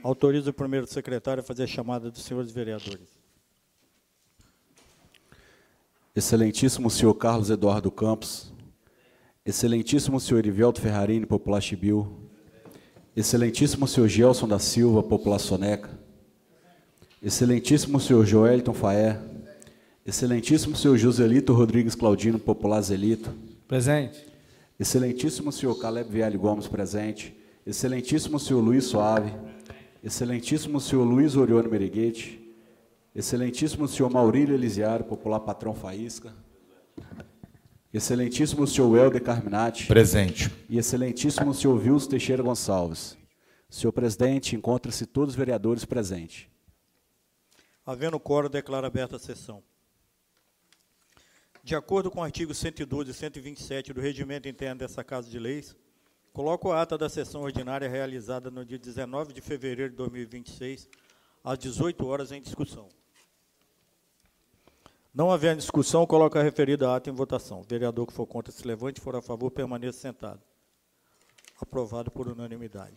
Autorizo o primeiro secretário a fazer a chamada dos senhores vereadores. Excelentíssimo senhor Carlos Eduardo Campos, excelentíssimo senhor Irivelto Ferrarini, popular Chibiu, excelentíssimo senhor Gelson da Silva, popular Soneca, excelentíssimo senhor Joelton Faé, excelentíssimo senhor Joselito Rodrigues Claudino, popular Zelito. Presente. Excelentíssimo senhor Caleb Viale Gomes, presente. Excelentíssimo senhor Luiz Soave, excelentíssimo senhor Luiz Orione Meriguete, excelentíssimo senhor Maurílio Elisiário, popular Patrão Faísca, excelentíssimo senhor Helder Carminati. Presente. E excelentíssimo senhor Wilson Teixeira Gonçalves. Senhor presidente, encontra-se todos os vereadores presentes. Havendo quórum, declaro aberta a sessão. De acordo com o artigo 112 e 127 do Regimento Interno dessa Casa de Leis, coloco a ata da sessão ordinária realizada no dia 19 de fevereiro de 2026, às 18 horas, em discussão. Não havendo discussão, coloco a referida ata em votação. O vereador que for contra se levante, for a favor, permaneça sentado. Aprovado por unanimidade.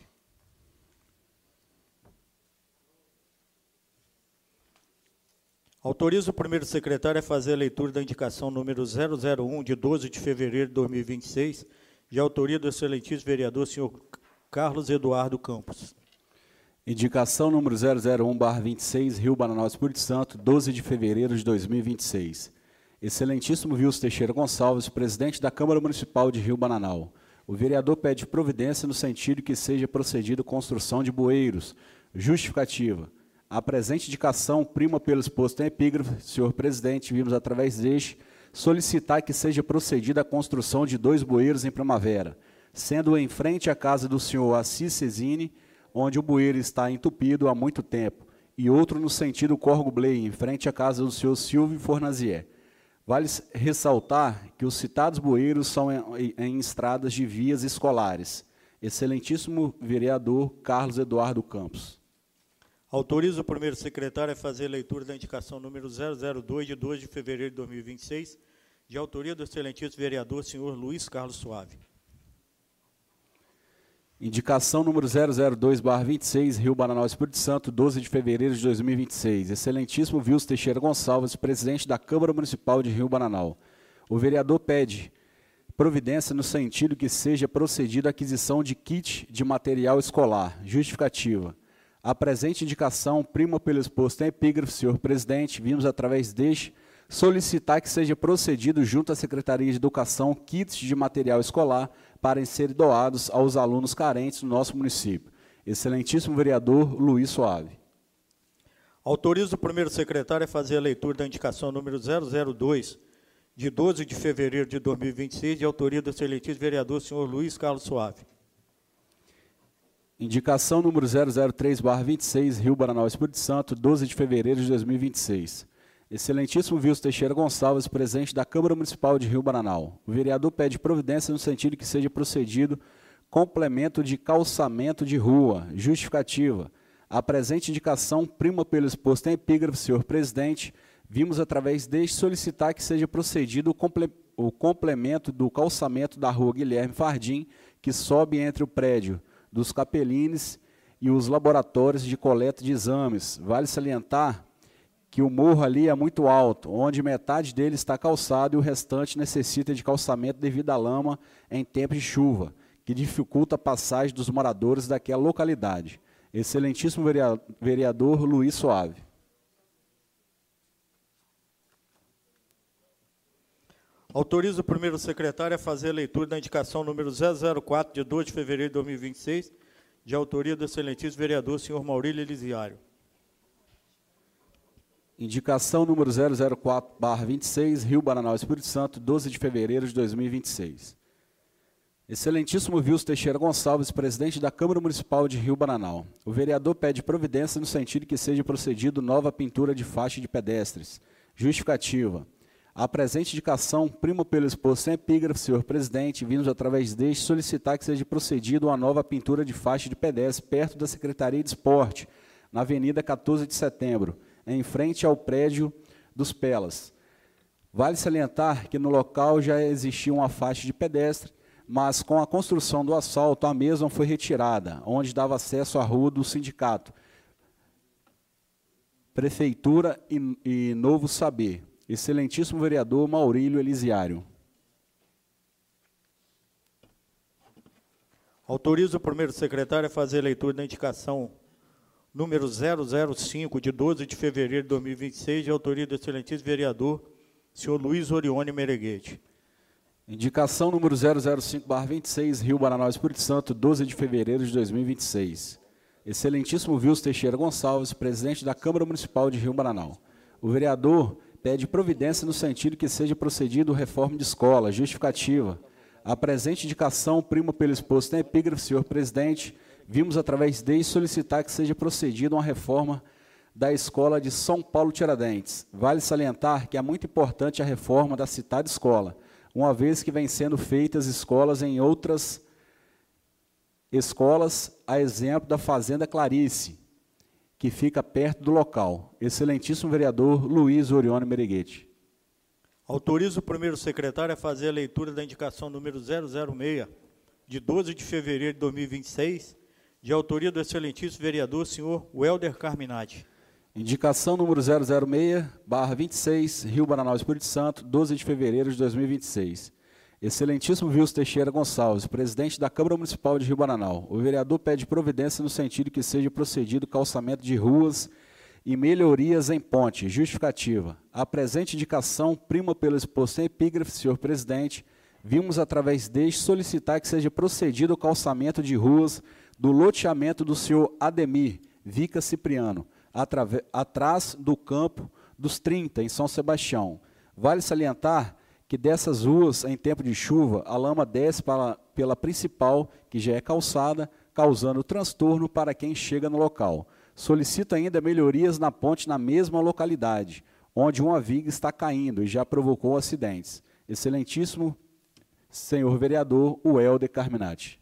Autorizo o primeiro secretário a fazer a leitura da indicação número 001, de 12 de fevereiro de 2026, de autoria do excelentíssimo vereador, senhor Carlos Eduardo Campos. Indicação número 001/26, Rio Bananal, Espírito Santo, 12 de fevereiro de 2026. Excelentíssimo Wilson Teixeira Gonçalves, presidente da Câmara Municipal de Rio Bananal. O vereador pede providência no sentido que seja procedida a construção de bueiros. Justificativa. A presente indicação prima pelo exposto em epígrafe, senhor presidente, vimos através deste solicitar que seja procedida a construção de 2 bueiros em Primavera, sendo em frente à casa do senhor Assis Cesini, onde o bueiro está entupido há muito tempo, e outro no sentido Corgo Blei, em frente à casa do senhor Silvio Fornazier. Vale ressaltar que os citados bueiros são em estradas de vias escolares. Excelentíssimo vereador Carlos Eduardo Campos. Autorizo o primeiro secretário a fazer a leitura da indicação número 002, de 2 de fevereiro de 2026, de autoria do excelentíssimo vereador, senhor Luiz Carlos Soave. Indicação número 002/26, Rio Bananal, Espírito Santo, 12 de fevereiro de 2026. Excelentíssimo Wilson Teixeira Gonçalves, presidente da Câmara Municipal de Rio Bananal. O vereador pede providência no sentido que seja procedida a aquisição de kit de material escolar. Justificativa. A presente indicação prima pelo exposto em epígrafe, senhor presidente, vimos através deste solicitar que seja procedido junto à Secretaria de Educação kits de material escolar para serem doados aos alunos carentes do nosso município. Excelentíssimo vereador Luiz Soave. Autorizo o primeiro secretário a fazer a leitura da indicação número 002, de 12 de fevereiro de 2026, de autoria do excelentíssimo vereador, senhor Luiz Carlos Soave. Indicação número 003/26, Rio Bananal, Espírito Santo, 12 de fevereiro de 2026. Excelentíssimo Wilson Teixeira Gonçalves, presidente da Câmara Municipal de Rio Bananal. O vereador pede providência no sentido que seja procedido complemento de calçamento de rua. Justificativa. A presente indicação prima pelo exposto em epígrafe, senhor presidente, vimos através deste solicitar que seja procedido o complemento do calçamento da rua Guilherme Fardim, que sobe entre o prédio dos Capelines e os laboratórios de coleta de exames. Vale salientar que o morro ali é muito alto, onde metade dele está calçado e o restante necessita de calçamento devido à lama em tempo de chuva, que dificulta a passagem dos moradores daquela localidade. Excelentíssimo vereador Luiz Soave. Autorizo o primeiro secretário a fazer a leitura da indicação número 004, de 2 de fevereiro de 2026, de autoria do excelentíssimo vereador, senhor Maurílio Elisiário. Indicação número 004/26, Rio Bananal, Espírito Santo, 12 de fevereiro de 2026. Excelentíssimo Wilson Teixeira Gonçalves, presidente da Câmara Municipal de Rio Bananal. O vereador pede providência no sentido que seja procedido nova pintura de faixa de pedestres. Justificativa. A presente indicação prima pelo exposto em epígrafe, senhor presidente, vimos através deste solicitar que seja procedido uma nova pintura de faixa de pedestre perto da Secretaria de Esporte, na Avenida 14 de Setembro, em frente ao prédio dos Pelas. Vale salientar que no local já existia uma faixa de pedestre, mas com a construção do asfalto, a mesma foi retirada, onde dava acesso à rua do sindicato, Prefeitura e Novo Saber. Excelentíssimo vereador Maurílio Elisiário. Autorizo o primeiro secretário a fazer a leitura da indicação número 005, de 12 de fevereiro de 2026, de autoria do excelentíssimo vereador, senhor Luiz Orione Mereguete. Indicação número 005/26, Rio Bananal, Espírito Santo, 12 de fevereiro de 2026. Excelentíssimo Wilson Teixeira Gonçalves, presidente da Câmara Municipal de Rio Bananal. O vereador pede providência no sentido que seja procedido reforma de escola, justificativa. A presente indicação prima pelo exposto na epígrafe, senhor presidente, vimos através dele solicitar que seja procedida uma reforma da escola de São Paulo Tiradentes. Vale salientar que é muito importante a reforma da citada escola, uma vez que vem sendo feitas escolas em outras escolas, a exemplo da Fazenda Clarice, que fica perto do local. Excelentíssimo vereador Luiz Orione Mereguete. Autorizo o primeiro secretário a fazer a leitura da indicação número 006, de 12 de fevereiro de 2026, de autoria do excelentíssimo vereador, senhor Welder Carminati. Indicação número 006/26, Rio Bananal, Espírito Santo, 12 de fevereiro de 2026. Excelentíssimo Wilson Teixeira Gonçalves, presidente da Câmara Municipal de Rio Bananal. O vereador pede providência no sentido que seja procedido calçamento de ruas e melhorias em ponte. Justificativa. A presente indicação prima pelo exposto em epígrafe, senhor presidente, vimos através deste solicitar que seja procedido o calçamento de ruas do loteamento do senhor Ademir Vica Cipriano, atrás do campo dos 30, em São Sebastião. Vale salientar que dessas ruas, em tempo de chuva, a lama desce pela principal, que já é calçada, causando transtorno para quem chega no local. Solicita ainda melhorias na ponte na mesma localidade, onde uma viga está caindo e já provocou acidentes. Excelentíssimo senhor vereador Welder Carminati.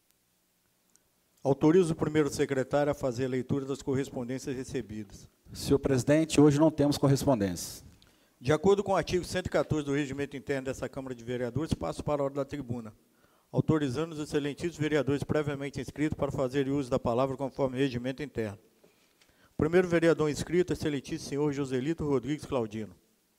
Autorizo o primeiro secretário a fazer a leitura das correspondências recebidas. Senhor presidente, hoje não temos correspondência. De acordo com o artigo 114 do Regimento Interno dessa Câmara de Vereadores, passo para a ordem da tribuna, autorizando os excelentíssimos vereadores previamente inscritos para fazer uso da palavra conforme o Regimento Interno. Primeiro vereador inscrito, excelentíssimo senhor Joselito Rodrigues Claudino.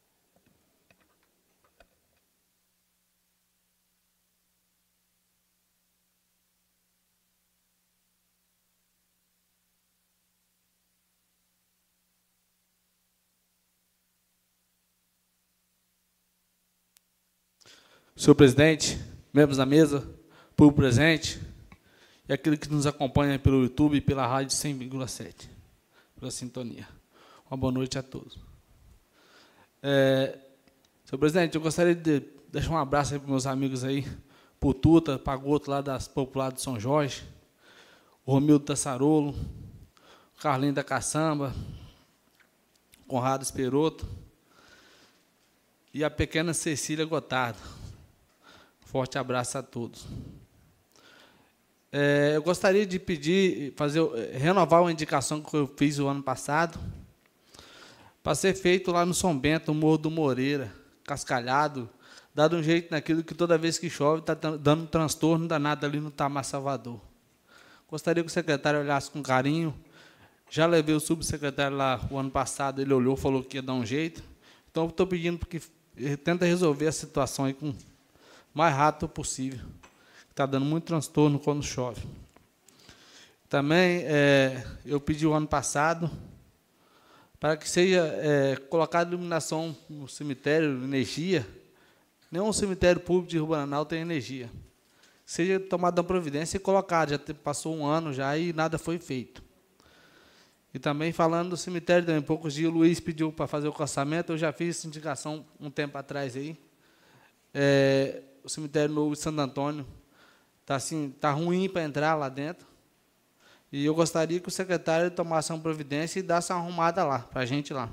Senhor presidente, membros da mesa, público presente, e aquele que nos acompanha pelo YouTube e pela rádio 100,7, pela sintonia. Uma boa noite a todos. Senhor presidente, eu gostaria de deixar um abraço para meus amigos aí, para o Tuta, para o Goto, lá das populares de São Jorge, o Romildo Tassarolo, o Carlinho da Caçamba, o Conrado Esperoto e a pequena Cecília Gotardo. Forte abraço a todos. Eu gostaria de pedir, renovar uma indicação que eu fiz o ano passado, para ser feito lá no São Bento, o Morro do Moreira, cascalhado, dado um jeito naquilo que toda vez que chove está dando um transtorno danado ali no Tamar Salvador. Gostaria que o secretário olhasse com carinho. Já levei o subsecretário lá o ano passado, ele olhou, falou que ia dar um jeito. Então, estou pedindo que tenta resolver a situação aí com o mais rápido possível. Está dando muito transtorno quando chove. Também, eu pedi o ano passado para que seja colocada iluminação no cemitério, energia. Nenhum cemitério público de Rio Bananal tem energia. Seja tomada uma providência e colocada. Já passou um ano já e nada foi feito. E também, falando do cemitério, também, poucos dias o Luiz pediu para fazer o calçamento. Eu já fiz essa indicação um tempo atrás aí. O cemitério novo de Santo Antônio está assim, tá ruim para entrar lá dentro. E eu gostaria que o secretário tomasse uma providência e desse uma arrumada lá, para a gente lá.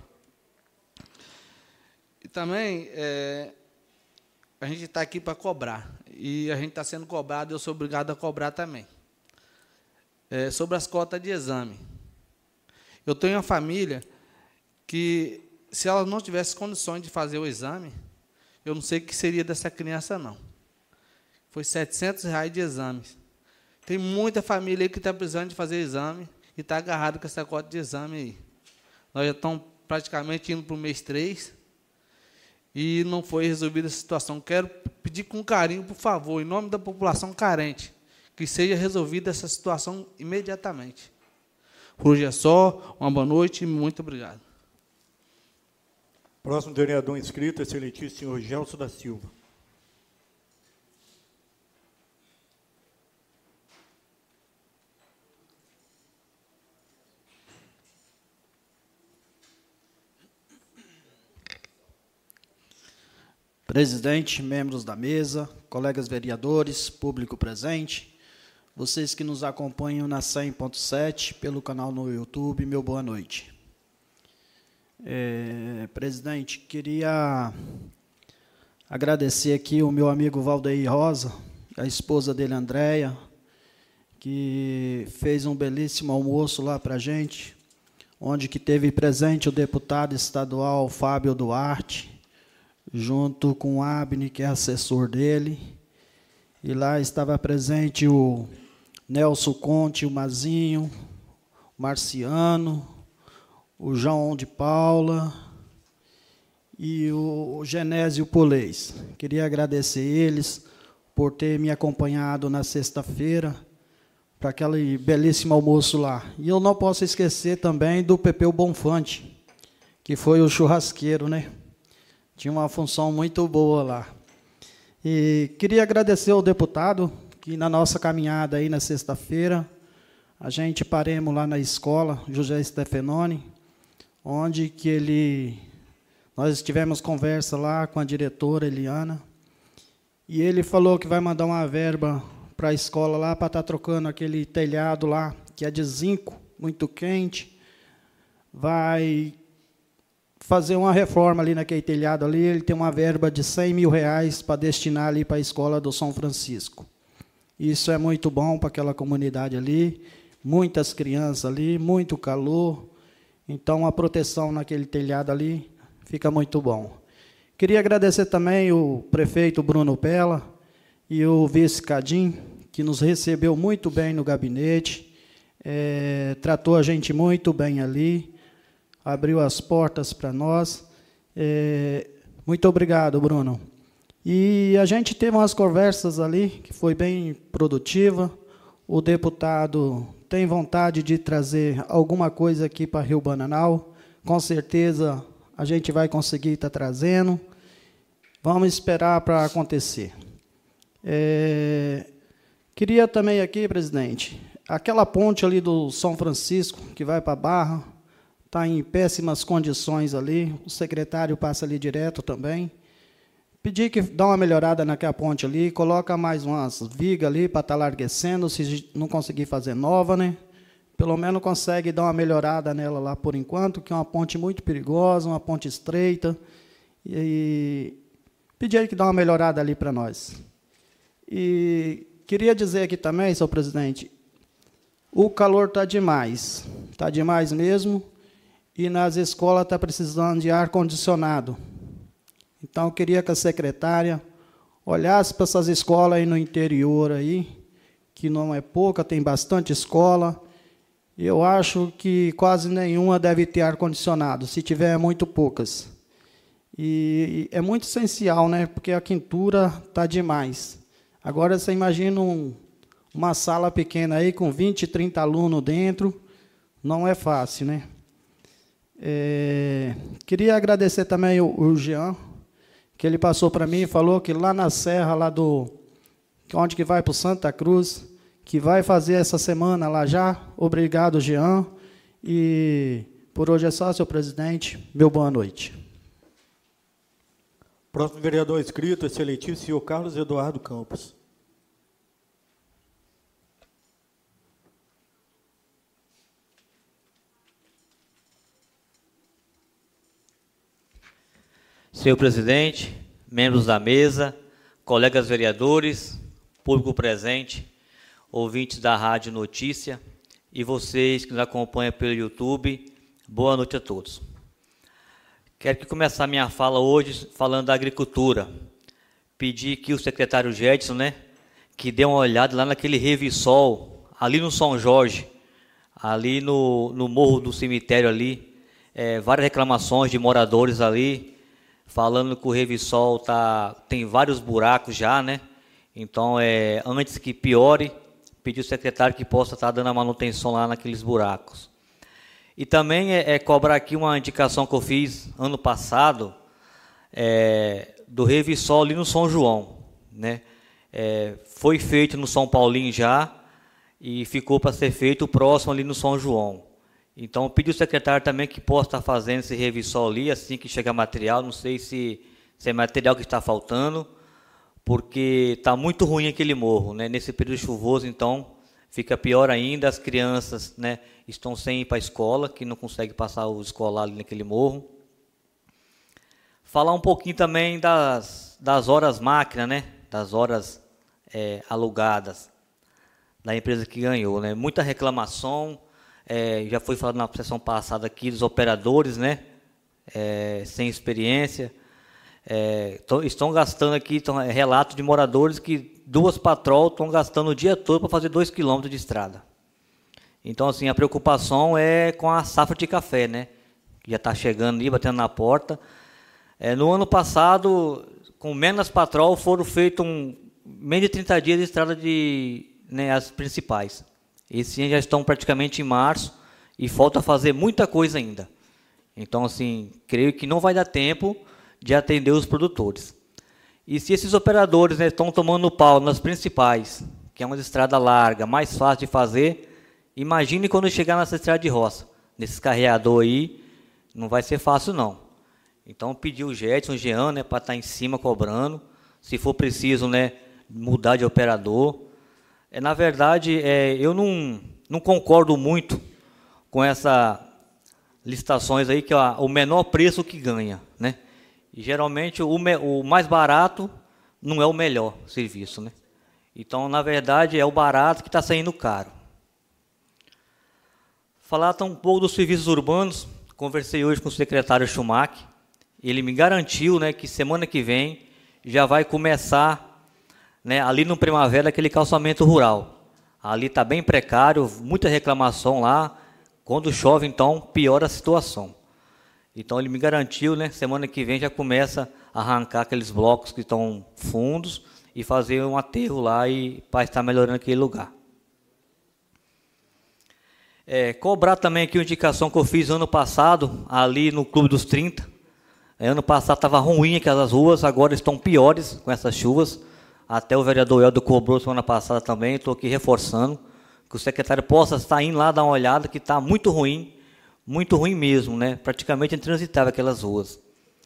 E também, a gente está aqui para cobrar. E a gente está sendo cobrado, eu sou obrigado a cobrar também. Sobre as cotas de exame. Eu tenho uma família que, se ela não tivesse condições de fazer o exame, eu não sei o que seria dessa criança, não. foi R$ 700 de exames. Tem muita família aí que está precisando de fazer exame e está agarrado com essa cota de exame aí. Nós já estamos praticamente indo para o mês 3 e não foi resolvida essa situação. Quero pedir com carinho, por favor, em nome da população carente, que seja resolvida essa situação imediatamente. Por hoje é só, uma boa noite e muito obrigado. Próximo vereador inscrito, excelentíssimo senhor Gelson da Silva. Presidente, membros da mesa, colegas vereadores, público presente, vocês que nos acompanham na 100.7 pelo canal no YouTube, meu boa noite. Presidente, queria agradecer aqui o meu amigo Valdeir Rosa, a esposa dele, Andréia, que fez um belíssimo almoço lá para a gente, onde que teve presente o deputado estadual Fábio Duarte, junto com o Abne, que é assessor dele, e lá estava presente o Nelson Conte, o Mazinho, o Marciano, o João de Paula e o Genésio Polês. Queria agradecer eles por ter me acompanhado na sexta-feira para aquele belíssimo almoço lá. E eu não posso esquecer também do Pepeu Bonfante, que foi o churrasqueiro, né? Tinha uma função muito boa lá. E queria agradecer ao deputado, que na nossa caminhada aí na sexta-feira, a gente paremos lá na escola, José Stefanoni, onde que nós tivemos conversa lá com a diretora Eliana, e ele falou que vai mandar uma verba para a escola lá, para estar trocando aquele telhado lá, que é de zinco, muito quente, vai fazer uma reforma ali naquele telhado ali, ele tem uma verba de R$100 mil para destinar ali para a escola do São Francisco. Isso é muito bom para aquela comunidade ali, muitas crianças ali, muito calor, então a proteção naquele telhado ali fica muito bom. Queria agradecer também o prefeito Bruno Pella e o vice Cadim, que nos recebeu muito bem no gabinete, tratou a gente muito bem ali, abriu as portas para nós. Muito obrigado, Bruno. E a gente teve umas conversas ali, que foi bem produtiva. O deputado tem vontade de trazer alguma coisa aqui para Rio Bananal. Com certeza a gente vai conseguir estar trazendo. Vamos esperar para acontecer. Queria também aqui, presidente, aquela ponte ali do São Francisco, que vai para a Barra, está em péssimas condições ali, o secretário passa ali direto também. Pedir que dá uma melhorada naquela ponte ali, coloca mais umas vigas ali para estar larguecendo, se não conseguir fazer nova, né? Pelo menos consegue dar uma melhorada nela lá por enquanto, que é uma ponte muito perigosa, uma ponte estreita. E pedir aí que dá uma melhorada ali para nós. E queria dizer aqui também, senhor presidente, o calor está demais mesmo, e nas escolas está precisando de ar-condicionado. Então, eu queria que a secretária olhasse para essas escolas aí no interior, aí, que não é pouca, tem bastante escola. Eu acho que quase nenhuma deve ter ar-condicionado, se tiver, é muito poucas. E é muito essencial, né? Porque a quentura está demais. Agora, você imagina uma sala pequena aí, com 20, 30 alunos dentro, não é fácil, né? Queria agradecer também o Jean, que ele passou para mim e falou que lá na serra, lá onde que vai para o Santa Cruz, que vai fazer essa semana lá já. Obrigado, Jean. E por hoje é só, senhor presidente. Meu boa noite. Próximo vereador inscrito, excelentíssimo senhor Carlos Eduardo Campos. Senhor presidente, membros da mesa, colegas vereadores, público presente, ouvintes da Rádio Notícia e vocês que nos acompanham pelo YouTube, boa noite a todos. Quero começar minha fala hoje falando da agricultura. Pedir que o secretário Gedson, que dê uma olhada lá naquele Revissol, ali no São Jorge, ali no morro do cemitério ali, várias reclamações de moradores ali, falando que o Revissol tem vários buracos já, né? Então, antes que piore, pedir ao secretário que possa estar dando a manutenção lá naqueles buracos. E também cobrar aqui uma indicação que eu fiz ano passado, do Revissol ali no São João, né? Foi feito no São Paulinho já, e ficou para ser feito o próximo ali no São João. Então, pedi ao secretário também que possa estar fazendo esse Revissol ali, assim que chegar material. Não sei se é material que está faltando, porque está muito ruim aquele morro, né? Nesse período chuvoso, então, fica pior ainda. As crianças, né, estão sem ir para a escola, que não conseguem passar o escolar ali naquele morro. Falar um pouquinho também das horas máquina, né? Das horas alugadas da empresa que ganhou, né? Muita reclamação, já foi falado na sessão passada aqui dos operadores, né? Sem experiência, estão gastando aqui, relato de moradores que 2 patrols estão gastando o dia todo para fazer 2 quilômetros de estrada. Então, assim, a preocupação é com a safra de café, né? Que já está chegando ali, batendo na porta. No ano passado, com menos patrol, foram feitos menos de 30 dias de estrada as principais. Esse ano já estão praticamente em março e falta fazer muita coisa ainda. Então, assim, creio que não vai dar tempo de atender os produtores. E se esses operadores, né, estão tomando pau nas principais, que é uma estrada larga, mais fácil de fazer, imagine quando chegar nessa estrada de roça. Nesses carreador aí, não vai ser fácil, não. Então, pedir o Jetson, o Jean, né, para estar em cima cobrando. Se for preciso, né, mudar de operador. Na verdade, eu não concordo muito com essas licitações aí, que é o menor preço que ganha, né? E, geralmente, o mais barato não é o melhor serviço, né? Então, na verdade, é o barato que está saindo caro. Falar um pouco dos serviços urbanos. Conversei hoje com o secretário Schumacher. Ele me garantiu, né, que semana que vem já vai começar, né, ali no Primavera, aquele calçamento rural. Ali está bem precário, muita reclamação lá. Quando chove, então, piora a situação. Então, ele me garantiu, né, semana que vem já começa a arrancar aqueles blocos que estão fundos e fazer um aterro lá para estar melhorando aquele lugar. Cobrar também aqui uma indicação que eu fiz ano passado, ali no Clube dos 30. Ano passado estava ruim aquelas ruas, agora estão piores com essas chuvas. Até o vereador Helder cobrou semana passada também, estou aqui reforçando, que o secretário possa estar indo lá dar uma olhada, que está muito ruim mesmo, né? Praticamente intransitável aquelas ruas.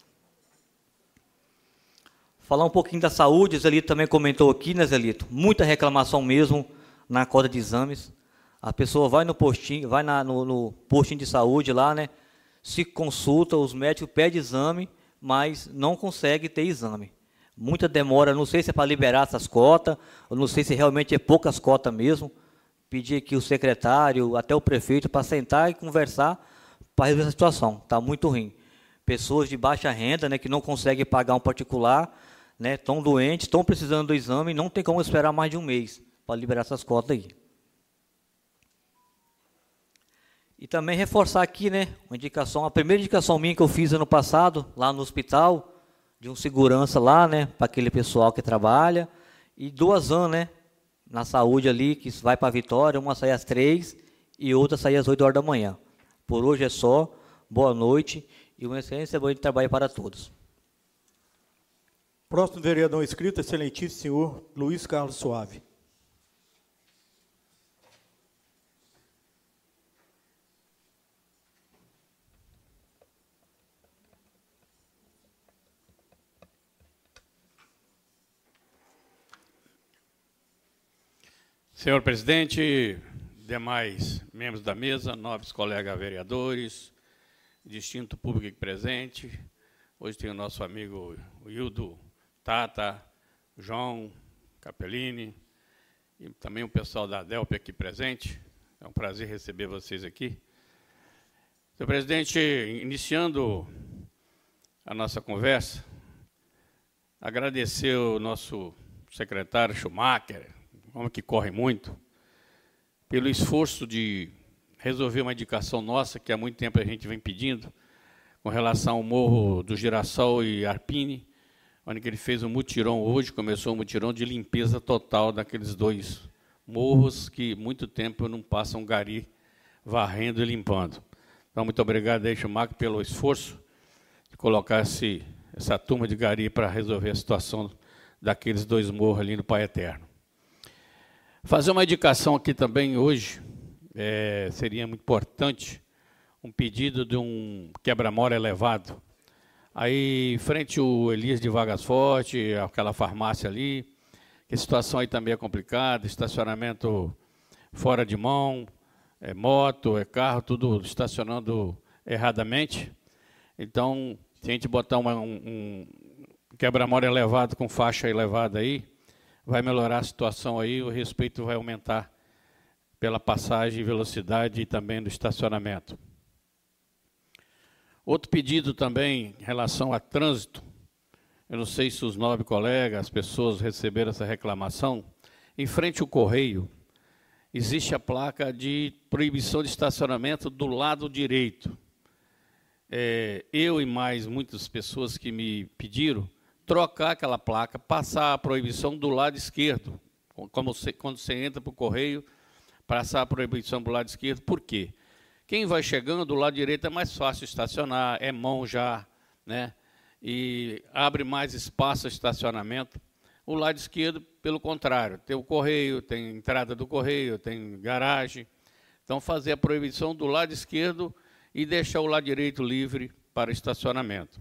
Falar um pouquinho da saúde, Zelito também comentou aqui, né, Zelito? Muita reclamação mesmo na cota de exames. A pessoa vai no postinho, vai no postinho de saúde lá, né? Se consulta, os médicos pedem exame, mas não consegue ter exame. Muita demora, não sei se é para liberar essas cotas, ou não sei se realmente é poucas cotas mesmo. Pedir aqui o secretário, até o prefeito, para sentar e conversar para resolver essa situação. Está muito ruim. Pessoas de baixa renda, né, que não conseguem pagar um particular, né, estão doentes, estão precisando do exame, não tem como esperar mais de um mês para liberar essas cotas aí. E também reforçar aqui, né, uma indicação, a primeira indicação minha que eu fiz ano passado, lá no hospital, de um segurança lá, né, para aquele pessoal que trabalha, e 2 anos, né, na saúde ali, que vai para a Vitória, uma sai às 3 e outra sai às 8 horas da manhã. Por hoje é só, boa noite e uma excelente semana de trabalho para todos. Próximo vereador inscrito, excelentíssimo senhor Luiz Carlos Suave. Senhor presidente, demais membros da mesa, nobres colegas vereadores, distinto público aqui presente. Hoje tem o nosso amigo Hildo, Tata, João, Capellini, e também o pessoal da ADELP aqui presente. É um prazer receber vocês aqui. Senhor presidente, iniciando a nossa conversa, agradecer ao nosso secretário Schumacher, homem que corre muito, pelo esforço de resolver uma indicação nossa, que há muito tempo a gente vem pedindo, com relação ao Morro do Girassol e Arpine, onde ele fez um mutirão hoje, começou um mutirão de limpeza total daqueles dois morros que muito tempo não passam gari varrendo e limpando. Então, muito obrigado aí, Schumacher, pelo esforço de colocar essa turma de gari para resolver a situação daqueles dois morros ali no Pai Eterno. Fazer uma indicação aqui também hoje, seria muito importante, um pedido de um quebra-mola elevado. Aí, frente ao Elias de Vargas Forte, aquela farmácia ali, que a situação aí também é complicada, estacionamento fora de mão, moto, carro, tudo estacionando erradamente. Então, se a gente botar um quebra-mola elevado com faixa elevada aí, vai melhorar a situação aí, o respeito vai aumentar pela passagem, velocidade e também do estacionamento. Outro pedido também em relação a trânsito, eu não sei se os 9 colegas, as pessoas receberam essa reclamação, em frente ao Correio, existe a placa de proibição de estacionamento do lado direito. Eu e mais muitas pessoas que me pediram trocar aquela placa, passar a proibição do lado esquerdo, quando você entra para o Correio, passar a proibição do lado esquerdo. Por quê? Quem vai chegando do lado direito é mais fácil estacionar, é mão já, né? E abre mais espaço de estacionamento. O lado esquerdo, pelo contrário, tem o Correio, tem entrada do Correio, tem garagem. Então, fazer a proibição do lado esquerdo e deixar o lado direito livre para estacionamento.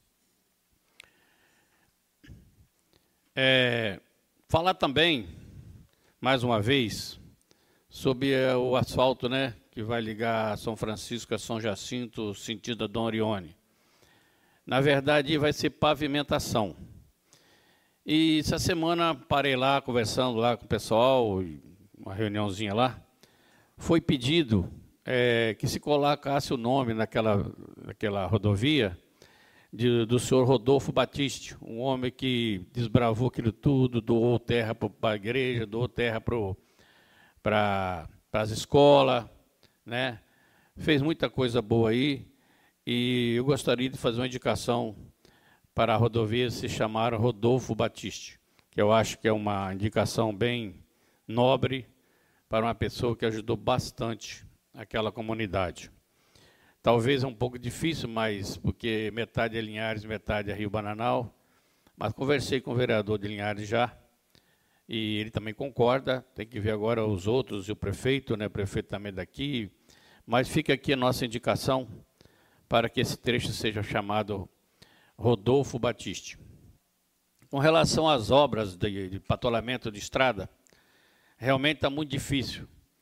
Falar também, mais uma vez, sobre o asfalto, né, que vai ligar São Francisco a São Jacinto, sentido a Dom Orione. Na verdade, vai ser pavimentação. E essa semana parei lá, conversando lá com o pessoal, uma reuniãozinha lá, foi pedido que se colocasse o nome naquela rodovia do senhor Rodolfo Batiste, um homem que desbravou aquilo tudo, doou terra para a igreja, doou terra para as escolas, né? Fez muita coisa boa aí, e eu gostaria de fazer uma indicação para a rodovia se chamar Rodolfo Batiste, que eu acho que é uma indicação bem nobre para uma pessoa que ajudou bastante aquela comunidade. Talvez é um pouco difícil, mas porque metade é Linhares, metade é Rio Bananal, mas conversei com o vereador de Linhares já, e ele também concorda, tem que ver agora os outros, e o prefeito, né, o prefeito também daqui, mas fica aqui a nossa indicação para que esse trecho seja chamado Rodolfo Batiste. Com relação às obras de patolamento de estrada, realmente está muito difícil.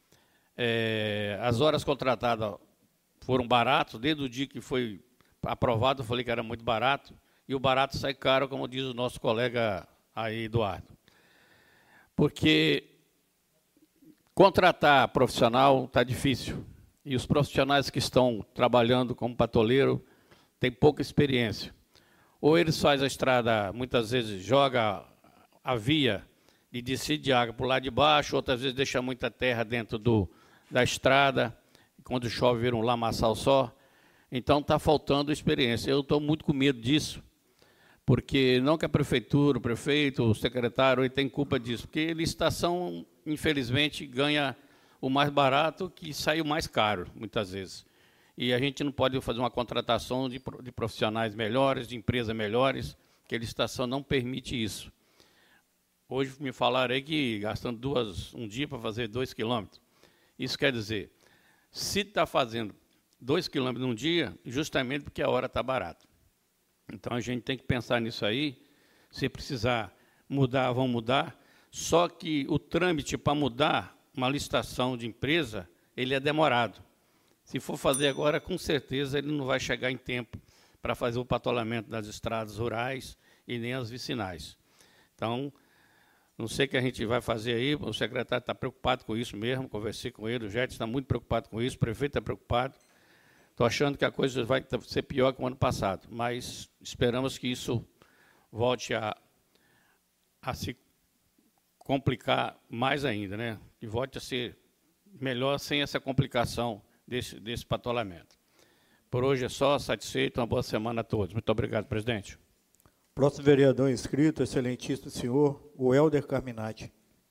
As horas contratadas foram baratas, desde o dia que foi aprovado, eu falei que era muito barato, e o barato sai caro, como diz o nosso colega aí, Eduardo. Porque contratar profissional está difícil, e os profissionais que estão trabalhando como patoleiro têm pouca experiência. Ou eles fazem a estrada, muitas vezes joga a via de descer de água para o lado de baixo, outras vezes deixa muita terra dentro da estrada, quando chove vira um lamaçal só. Então está faltando experiência. Eu estou muito com medo disso, porque não que a prefeitura, o prefeito, o secretário, ele tem culpa disso, porque licitação, infelizmente, ganha o mais barato que sai o mais caro, muitas vezes. E a gente não pode fazer uma contratação de profissionais melhores, de empresas melhores, porque a licitação não permite isso. Hoje me falaram aí que gastando um dia para fazer 2 quilômetros. Isso quer dizer, se está fazendo 2 quilômetros num dia, justamente porque a hora está barata. Então, a gente tem que pensar nisso aí. Se precisar mudar, vão mudar. Só que o trâmite para mudar uma licitação de empresa, ele é demorado. Se for fazer agora, com certeza, ele não vai chegar em tempo para fazer o patolamento das estradas rurais e nem as vicinais. Então, não sei o que a gente vai fazer aí, o secretário está preocupado com isso mesmo, conversei com ele, o Jéssica está muito preocupado com isso, o prefeito está preocupado. Estou achando que a coisa vai ser pior que o ano passado, mas esperamos que isso volte a se complicar mais ainda, né? Que volte a ser melhor sem essa complicação desse patolamento. Por hoje é só, satisfeito, uma boa semana a todos. Muito obrigado, presidente. Próximo vereador inscrito, excelentíssimo senhor, o Helder Carminati.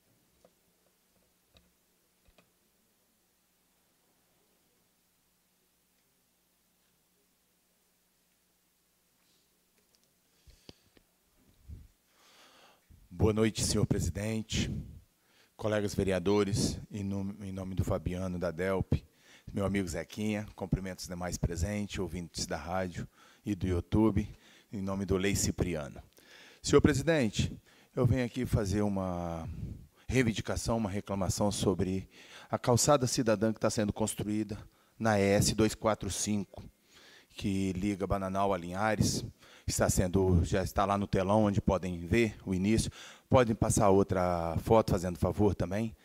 Boa noite, senhor presidente, colegas vereadores, em nome do Fabiano, da DELP, meu amigo Zequinha, cumprimento os demais presentes, ouvintes da rádio e do YouTube, em nome do Lei Cipriano. Senhor presidente, eu venho aqui fazer uma reivindicação, uma reclamação sobre a calçada cidadã que está sendo construída na ES 245, que liga Bananal a Linhares. Já está lá no telão, onde podem ver o início. Podem passar outra foto, fazendo favor também.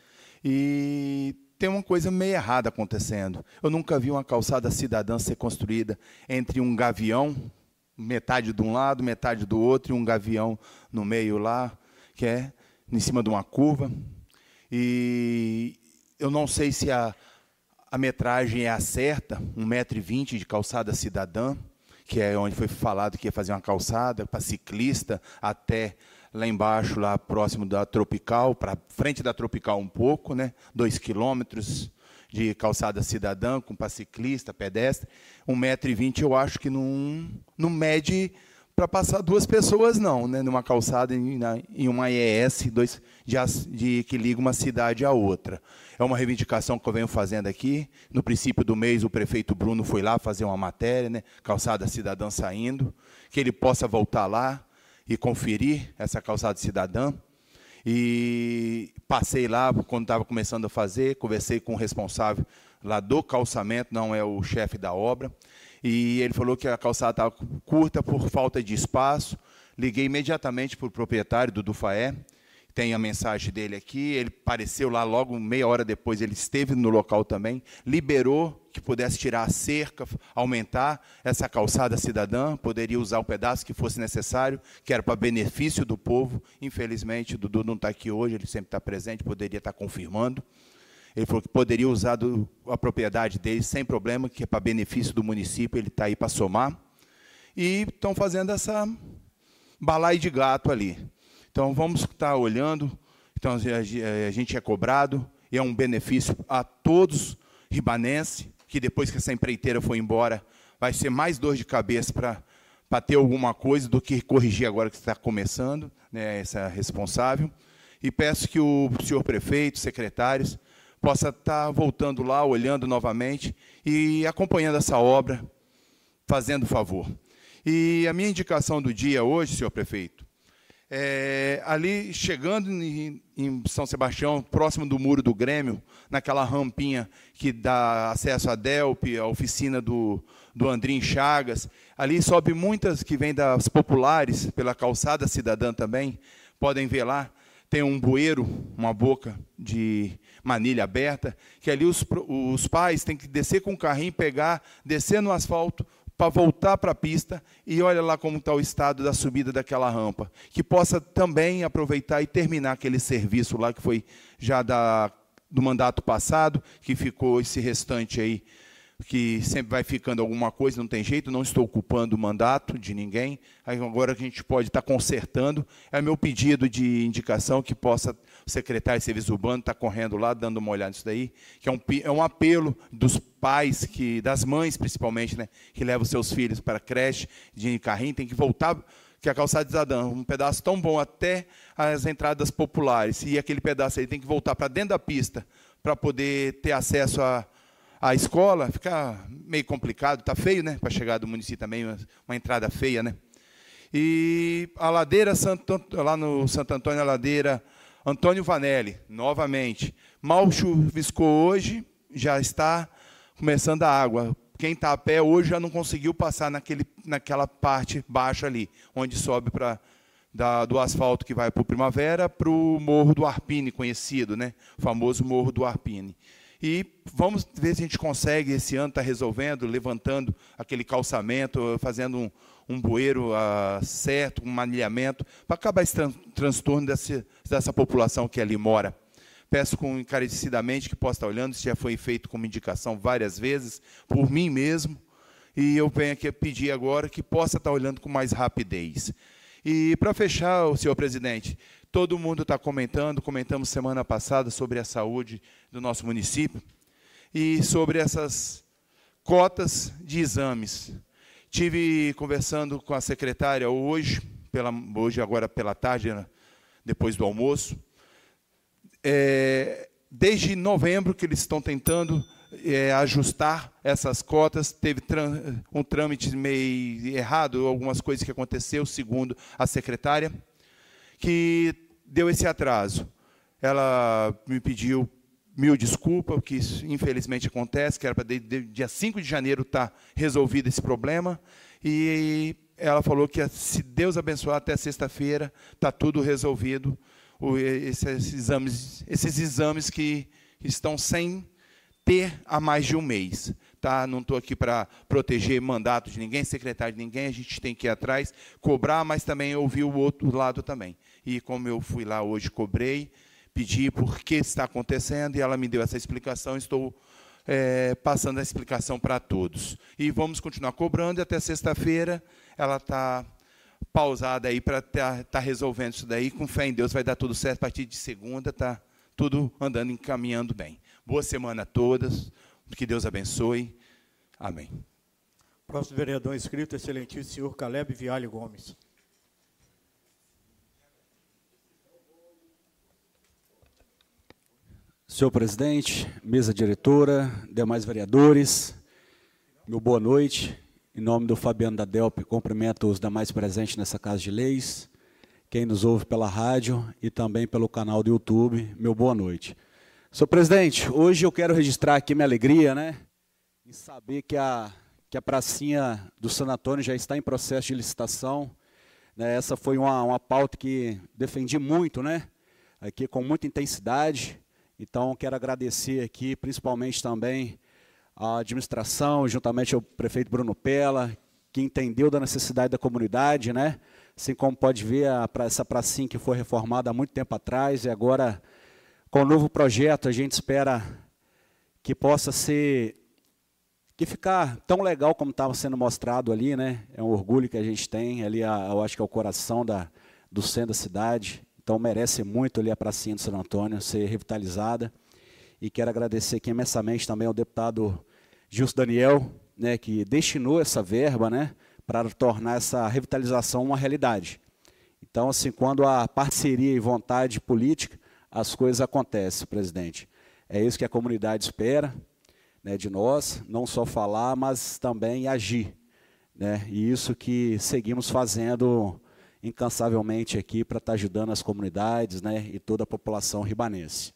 E tem uma coisa meio errada acontecendo. Eu nunca vi uma calçada cidadã ser construída entre um gavião, metade de um lado, metade do outro, e um gavião no meio lá, que é em cima de uma curva. E eu não sei se a metragem é a certa, 1,20 m de calçada cidadã, que é onde foi falado que ia fazer uma calçada para ciclista até lá embaixo, lá próximo da Tropical, para frente da Tropical um pouco, né? 2 quilômetros de calçada cidadã, para ciclista, pedestre. 1,20 m eu acho que não mede para passar duas pessoas, não, né? Numa calçada em uma ES que liga uma cidade à outra. É uma reivindicação que eu venho fazendo aqui. No princípio do mês, o prefeito Bruno foi lá fazer uma matéria, né? Calçada cidadã saindo, que ele possa voltar lá e conferir essa calçada cidadã. E passei lá, quando estava começando a fazer, conversei com o responsável lá do calçamento, não é o chefe da obra, e ele falou que a calçada estava curta por falta de espaço. Liguei imediatamente para o proprietário do Dufaé, tem a mensagem dele aqui, ele apareceu lá logo, meia hora depois, ele esteve no local também, liberou que pudesse tirar a cerca, aumentar essa calçada cidadã, poderia usar o pedaço que fosse necessário, que era para benefício do povo. Infelizmente, o Dudu não está aqui hoje, ele sempre está presente, poderia estar confirmando. Ele falou que poderia usar a propriedade dele sem problema, que é para benefício do município, ele está aí para somar. E estão fazendo essa balaio de gato ali. Então, vamos estar olhando. Então, a gente é cobrado, e é um benefício a todos ribanenses, que depois que essa empreiteira for embora, vai ser mais dor de cabeça para ter alguma coisa do que corrigir agora que está começando, né, essa responsável. E peço que o senhor prefeito, secretários, possa estar voltando lá, olhando novamente e acompanhando essa obra, fazendo favor. E a minha indicação do dia hoje, senhor prefeito, ali chegando em São Sebastião, próximo do muro do Grêmio, naquela rampinha que dá acesso à DELP, à oficina do Andrim Chagas, ali sobe muitas que vêm das populares, pela calçada cidadã também, podem ver lá, tem um bueiro, uma boca de manilha aberta, que ali os pais têm que descer com o carrinho, descer no asfalto, para voltar para a pista, e olha lá como está o estado da subida daquela rampa, que possa também aproveitar e terminar aquele serviço lá que foi já do mandato passado, que ficou esse restante aí, que sempre vai ficando alguma coisa, não tem jeito, não estou ocupando o mandato de ninguém, agora que a gente pode estar consertando, é meu pedido de indicação que possa o secretário de Serviço Urbano estar correndo lá, dando uma olhada nisso daí, que é um apelo dos pais, das mães principalmente, né, que levam seus filhos para a creche de carrinho, tem que voltar, que a calçada cidadã, um pedaço tão bom até as entradas populares, e aquele pedaço aí tem que voltar para dentro da pista, para poder ter acesso a escola, fica meio complicado, está feio, né? Para chegar do município também, uma entrada feia, né? E a ladeira, lá no Santo Antônio, a ladeira Antônio Vanelli, novamente, mal chuviscou hoje, já está começando a água. Quem está a pé hoje já não conseguiu passar naquela parte baixa ali, onde sobe do asfalto que vai para o Primavera, para o Morro do Arpine, conhecido, né? O famoso Morro do Arpine. E vamos ver se a gente consegue, esse ano, estar resolvendo, levantando aquele calçamento, fazendo um bueiro certo, um manilhamento, para acabar esse transtorno dessa população que ali mora. Peço encarecidamente que possa estar olhando, isso já foi feito como indicação várias vezes, por mim mesmo, e eu venho aqui pedir agora que possa estar olhando com mais rapidez. E, para fechar, senhor presidente, todo mundo está comentamos semana passada sobre a saúde do nosso município e sobre essas cotas de exames. Tive conversando com a secretária hoje agora pela tarde, depois do almoço. Desde novembro que eles estão tentando ajustar essas cotas, teve um trâmite meio errado, algumas coisas que aconteceu, segundo a secretária, que deu esse atraso. Ela me pediu mil desculpas, o que isso, infelizmente acontece, que era para dia 5 de janeiro estar resolvido esse problema, e ela falou que, se Deus abençoar, até sexta-feira está tudo resolvido, esses exames que estão sem ter há mais de um mês. Tá? Não estou aqui para proteger mandato de ninguém, secretário de ninguém, a gente tem que ir atrás, cobrar, mas também ouvir o outro lado também. E como eu fui lá hoje, cobrei, pedi por que está acontecendo, e ela me deu essa explicação, estou passando a explicação para todos. E vamos continuar cobrando, e até sexta-feira ela está pausada aí para estar resolvendo isso daí. Com fé em Deus vai dar tudo certo, a partir de segunda está tudo andando, encaminhando bem. Boa semana a todas, que Deus abençoe. Amém. Próximo vereador inscrito, excelentíssimo senhor Caleb Viale Gomes. Senhor presidente, mesa diretora, demais vereadores, meu boa noite. Em nome do Fabiano da Delp, cumprimento os demais presentes nessa Casa de Leis, quem nos ouve pela rádio e também pelo canal do YouTube, meu boa noite. Senhor presidente, hoje eu quero registrar aqui minha alegria, em saber que a pracinha do San Antônio já está em processo de licitação. Essa foi uma pauta que defendi muito, aqui com muita intensidade. Então, quero agradecer aqui, principalmente também a administração, juntamente ao prefeito Bruno Pella, que entendeu da necessidade da comunidade, Assim como pode ver, essa pracinha que foi reformada há muito tempo atrás, e agora, com o novo projeto, a gente espera que possa ficar tão legal como estava sendo mostrado ali, É um orgulho que a gente tem, ali eu acho que é o coração do centro da cidade. Então, merece muito ali a pracinha do San Antônio ser revitalizada. E quero agradecer aqui imensamente também ao deputado Gilson Daniel, que destinou essa verba, para tornar essa revitalização uma realidade. Então, assim, quando há parceria e vontade política, as coisas acontecem, presidente. É isso que a comunidade espera, de nós, não só falar, mas também agir. E isso que seguimos fazendo incansavelmente aqui para estar ajudando as comunidades, e toda a população ribanense.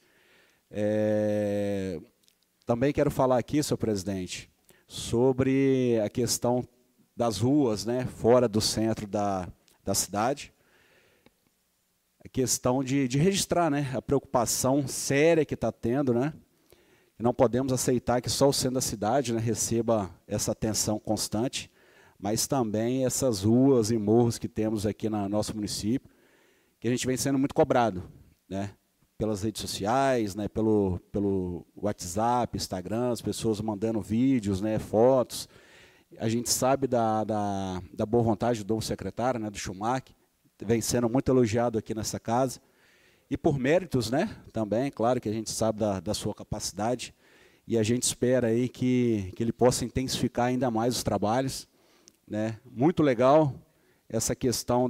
Também quero falar aqui, senhor presidente, sobre a questão das ruas, fora do centro da cidade, a questão de registrar, a preocupação séria que está tendo, Não podemos aceitar que só o centro da cidade receba essa atenção constante, mas também essas ruas e morros que temos aqui no nosso município, que a gente vem sendo muito cobrado, pelas redes sociais, pelo WhatsApp, Instagram, as pessoas mandando vídeos, fotos. A gente sabe da boa vontade do novo secretário, do Schumacher, vem sendo muito elogiado aqui nessa casa, e por méritos, também, claro que a gente sabe da sua capacidade, e a gente espera aí que ele possa intensificar ainda mais os trabalhos. Muito legal essa questão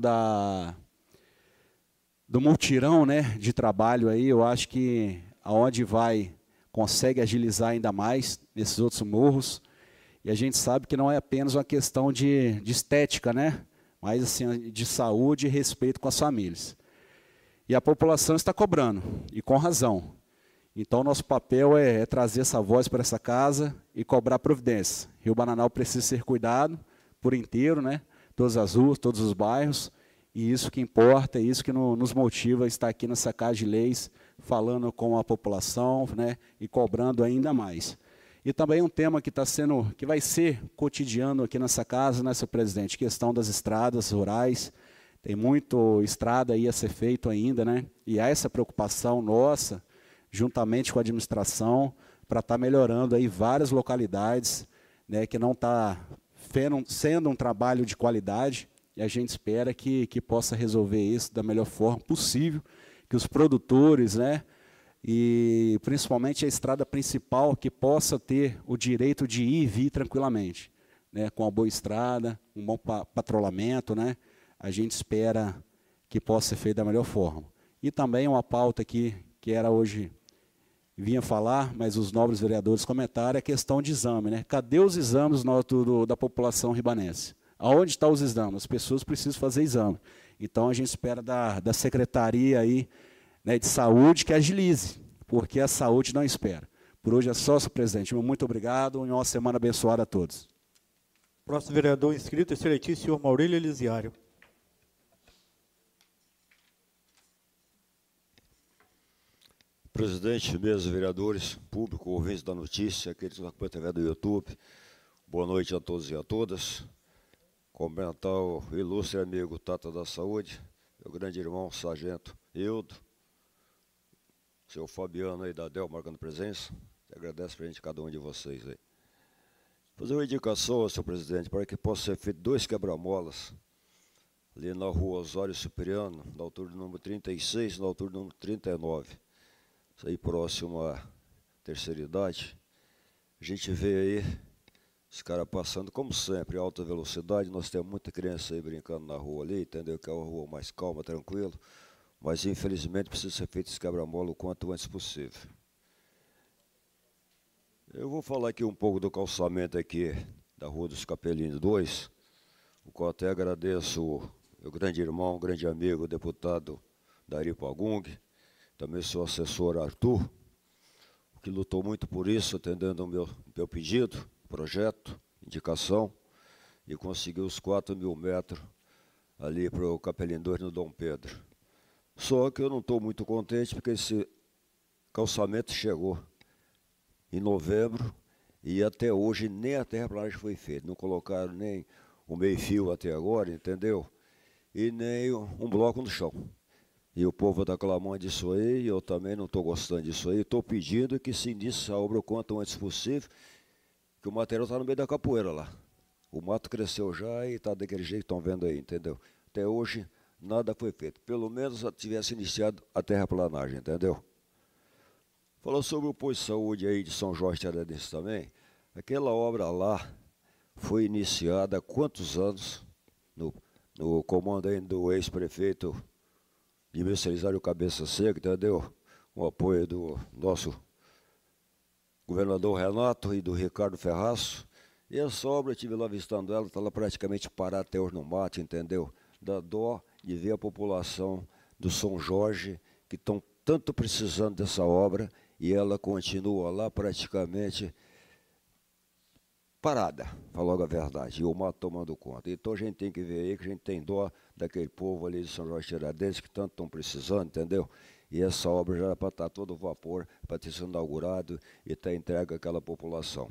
do multirão, de trabalho aí. Eu acho que aonde consegue agilizar ainda mais nesses outros morros. E a gente sabe que não é apenas uma questão de estética, mas assim, de saúde e respeito com as famílias. E a população está cobrando, e com razão. Então, nosso papel é trazer essa voz para essa casa e cobrar providência. Rio Bananal precisa ser cuidado por inteiro, todas as ruas, todos os bairros, e isso que importa, é isso que nos motiva a estar aqui nessa Casa de Leis, falando com a população, né, e cobrando ainda mais. E também um tema que vai ser cotidiano aqui nessa casa, né, senhor presidente, questão das estradas rurais. Tem muito estrada aí a ser feito ainda, né? E há essa preocupação nossa, juntamente com a administração, para estar melhorando aí várias localidades, né, que não está sendo um trabalho de qualidade, e a gente espera que possa resolver isso da melhor forma possível, que os produtores, né, e principalmente a estrada principal, que possa ter o direito de ir e vir tranquilamente, né, com uma boa estrada, um bom patrulhamento, né, a gente espera que possa ser feito da melhor forma. E também uma pauta aqui, que era hoje, vinha falar, mas os nobres vereadores comentaram, é a questão de exame, né? Cadê os exames da população ribanense? Aonde estão os exames? As pessoas precisam fazer exame. Então, a gente espera da Secretaria aí, né, de Saúde que agilize, porque a saúde não espera. Por hoje é só, senhor presidente. Muito obrigado e uma semana abençoada a todos. Próximo vereador inscrito, excelentíssimo senhor Maurílio Elisiário. Presidente, mesa, vereadores, público, ouvintes da notícia, aqueles que acompanham a TV do YouTube, boa noite a todos e a todas. Comentar o ilustre amigo Tata da Saúde, meu grande irmão, sargento Eudo, seu Fabiano aí da DEL, marcando presença, agradeço para a gente, cada um de vocês aí. Fazer uma indicação, senhor presidente, para que possa ser feito 2 quebra-molas, ali na rua Osório Cipriano, na altura do número 36, na altura do número 39. Isso aí próximo à terceira idade. A gente vê aí os caras passando, como sempre, em alta velocidade. Nós temos muita criança aí brincando na rua ali, entendeu? Que é uma rua mais calma, tranquila. Mas, infelizmente, precisa ser feito esse quebra-mola o quanto antes possível. Eu vou falar aqui um pouco do calçamento aqui da Rua dos Capelinos 2, o qual até agradeço o meu grande irmão, grande amigo, o deputado Dari Pagung, também seu assessor Arthur, que lutou muito por isso, atendendo o meu pedido, projeto, indicação, e conseguiu os 4.000 metros ali para o Capelino 2 no Dom Pedro. Só que eu não estou muito contente, porque esse calçamento chegou em novembro e até hoje nem a terraplanagem foi feita. Não colocaram nem o meio-fio até agora, entendeu? E nem um bloco no chão. E o povo está clamando disso aí, e eu também não estou gostando disso aí. Estou pedindo que se inicie a obra o quanto antes possível, que o material está no meio da capoeira lá. O mato cresceu já e está daquele jeito que estão vendo aí, entendeu? Até hoje nada foi feito. Pelo menos tivesse iniciado a terraplanagem, entendeu? Falou sobre o posto de saúde aí de São Jorge Tiradentes também. Aquela obra lá foi iniciada há quantos anos? No comando aí do ex-prefeito de Mercenário Cabeça Seca, entendeu? Com o apoio do nosso governador Renato e do Ricardo Ferraço. E essa obra, eu estive lá visitando ela, está lá praticamente parada até hoje no mato, entendeu? Dá dó de ver a população do São Jorge, que estão tanto precisando dessa obra, e ela continua lá praticamente parada, para logo a verdade, e o mato tomando conta. Então a gente tem que ver aí que a gente tem dó daquele povo ali de São Jorge Tiradentes, que tanto estão precisando, entendeu? E essa obra já era para estar todo vapor, para ter sido inaugurado e estar entregue àquela população.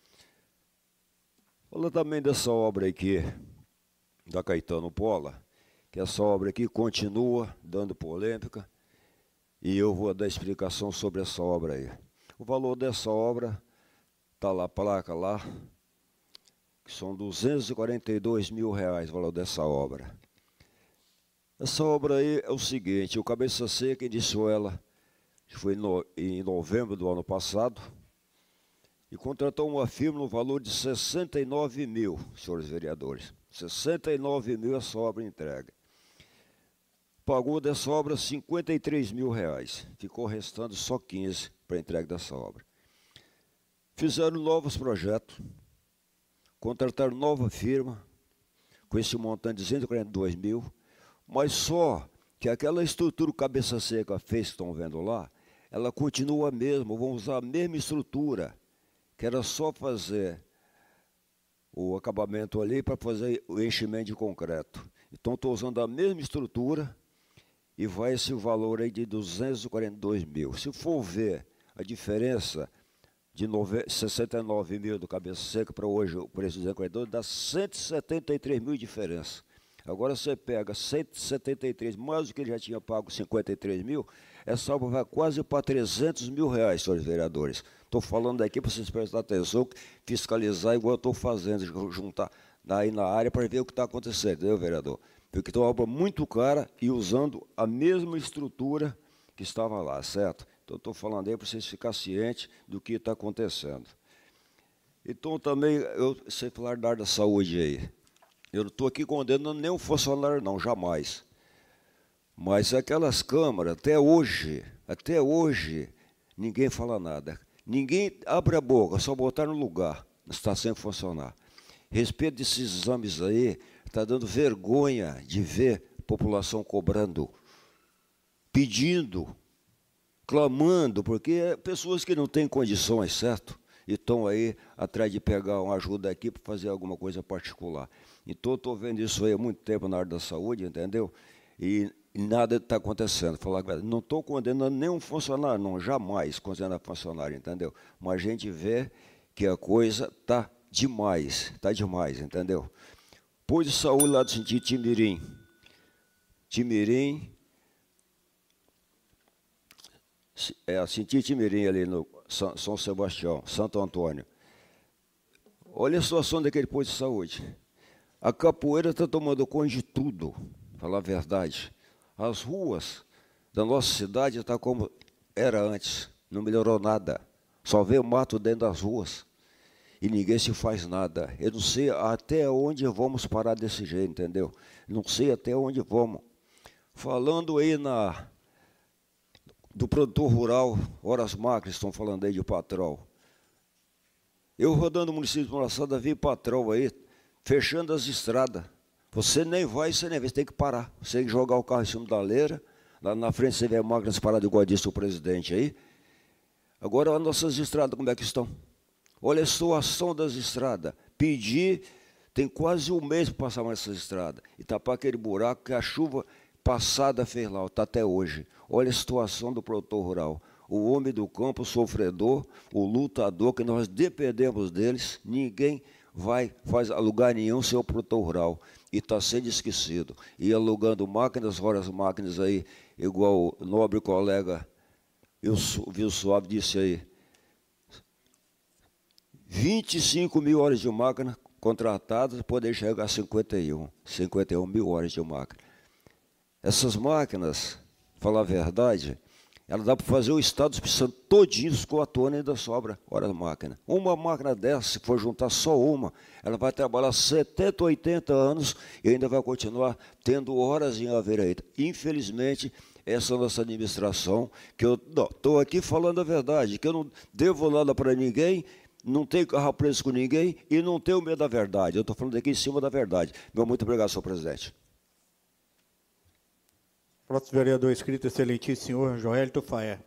Fala também dessa obra aqui, da Caetano Pola, que essa obra aqui continua dando polêmica, e eu vou dar explicação sobre essa obra aí. O valor dessa obra, está lá a placa lá, que são R$242 mil o valor dessa obra. Essa obra aí é o seguinte, o Cabeça Seca iniciou ela, foi em novembro do ano passado, e contratou uma firma no valor de 69 mil, senhores vereadores. 69 mil essa obra entrega. Pagou dessa obra 53 mil reais. Ficou restando só 15 para a entrega dessa obra. Fizeram novos projetos, contrataram nova firma, com esse montante de 242 mil, mas só que aquela estrutura Cabeça Seca fez, que estão vendo lá, ela continua a mesma, vão usar a mesma estrutura, que era só fazer o acabamento ali para fazer o enchimento de concreto. Então, estou usando a mesma estrutura e vai esse valor aí de 242 mil. Se for ver a diferença de 69 mil do Cabeça Seca para hoje, o preço de 242, dá 173 mil de diferença. Agora você pega 173, mais do que ele já tinha pago 53 mil, essa obra vai quase para 300 mil reais, senhores vereadores. Estou falando aqui para vocês prestarem atenção, fiscalizar igual eu estou fazendo, juntar aí na área para ver o que está acontecendo, entendeu, vereador? Porque é uma obra muito cara e usando a mesma estrutura que estava lá, certo? Então, estou falando aí para vocês ficarem cientes do que está acontecendo. Então, também, eu sei falar da área da saúde aí. Eu não estou aqui condenando nenhum funcionário, não, jamais. Mas aquelas câmaras, até hoje, ninguém fala nada. Ninguém abre a boca, só botar no lugar, está sem funcionar. Respeito desses exames aí, está dando vergonha de ver a população cobrando, pedindo, clamando, porque é pessoas que não têm condições, certo? E estão aí atrás de pegar uma ajuda aqui para fazer alguma coisa particular. Então, estou vendo isso aí há muito tempo na área da saúde, entendeu? E nada está acontecendo. Falar, não estou condenando nenhum funcionário, não, jamais condenando funcionário, entendeu? Mas a gente vê que a coisa está demais, entendeu? Posto de saúde lá do sentido Timirim. Sentido Timirim ali no São Sebastião, Santo Antônio. Olha a situação daquele posto de saúde. A capoeira está tomando conta de tudo, falar a verdade. As ruas da nossa cidade estão como era antes, não melhorou nada. Só vê o mato dentro das ruas e ninguém se faz nada. Eu não sei até onde vamos parar desse jeito, entendeu? Não sei até onde vamos. Falando aí do produtor rural, horas máquinas, estão falando aí de patrol. Eu rodando o município de Moraçada, vi patrol aí, fechando as estradas. Você nem vai, você tem que parar. Você tem que jogar o carro em cima da leira. Lá na frente você vê a máquina parada igual disse o presidente aí. Agora, as nossas estradas, como é que estão? Olha a situação das estradas. Pedir, tem quase um mês para passar mais essas estradas. E tapar aquele buraco que a chuva passada fez lá, está até hoje. Olha a situação do produtor rural. O homem do campo, o sofredor, o lutador, que nós dependemos deles, ninguém faz a lugar nenhum sem o produtor rural. E está sendo esquecido. E alugando máquinas, horas máquinas aí, igual o nobre colega Viu Suave disse aí, 25 mil horas de máquina contratadas, poder chegar a 51 mil horas de máquina. Essas máquinas, falar a verdade, ela dá para fazer o estado do Espírito Santo todinho com a tona e ainda sobra hora máquina. Uma máquina dessa, se for juntar só uma, ela vai trabalhar 70, 80 anos e ainda vai continuar tendo horas em Avereita. Infelizmente, essa nossa administração, que eu estou aqui falando a verdade, que eu não devo nada para ninguém, não tenho carro preso com ninguém e não tenho medo da verdade. Eu estou falando aqui em cima da verdade. Meu muito obrigado, senhor presidente. Próximo vereador inscrito, excelentíssimo senhor Joelito Faé.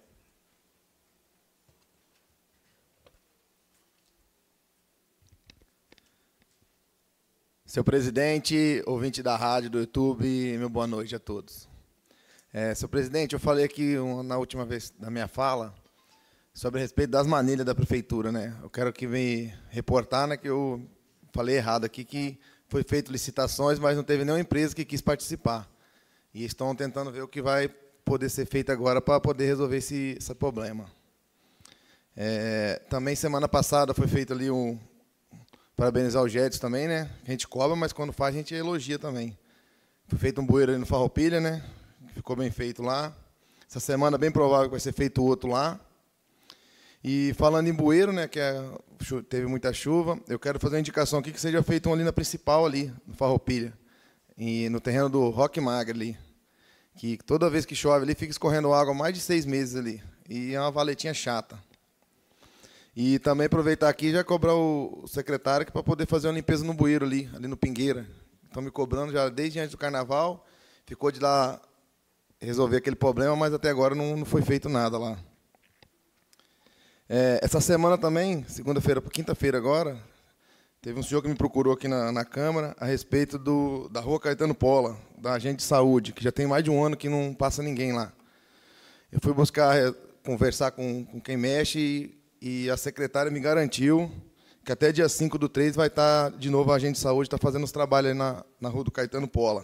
Senhor presidente, ouvinte da rádio, do YouTube, meu boa noite a todos. Senhor presidente, eu falei aqui na última vez da minha fala sobre a respeito das manilhas da prefeitura, né? Eu quero que me reportar, né, que eu falei errado aqui, que foi feito licitações, mas não teve nenhuma empresa que quis participar. E estão tentando ver o que vai poder ser feito agora para poder resolver esse problema. Também, semana passada, foi feito ali parabenizar o Gédios também, né? A gente cobra, mas quando faz, a gente elogia também. Foi feito um bueiro ali no Farroupilha, né? Ficou bem feito lá. Essa semana, bem provável que vai ser feito outro lá. E falando em bueiro, né, que teve muita chuva, eu quero fazer uma indicação aqui que seja feito um ali na principal, ali, no Farroupilha. E no terreno do Roque Magra ali, que toda vez que chove ali fica escorrendo água há mais de 6 meses ali, e é uma valetinha chata. E também aproveitar aqui e já cobrar o secretário para poder fazer uma limpeza no bueiro ali no Pingueira. Estão me cobrando já desde antes do carnaval, ficou de lá resolver aquele problema, mas até agora não foi feito nada lá. Essa semana também, segunda-feira para quinta-feira agora, Teve um senhor que me procurou aqui na Câmara a respeito da Rua Caetano Pola, da agente de saúde, que já tem mais de um ano que não passa ninguém lá. Eu fui conversar com quem mexe e a secretária me garantiu que até dia 5/3 vai estar de novo a agente de saúde, está fazendo os trabalhos aí na Rua do Caetano Pola.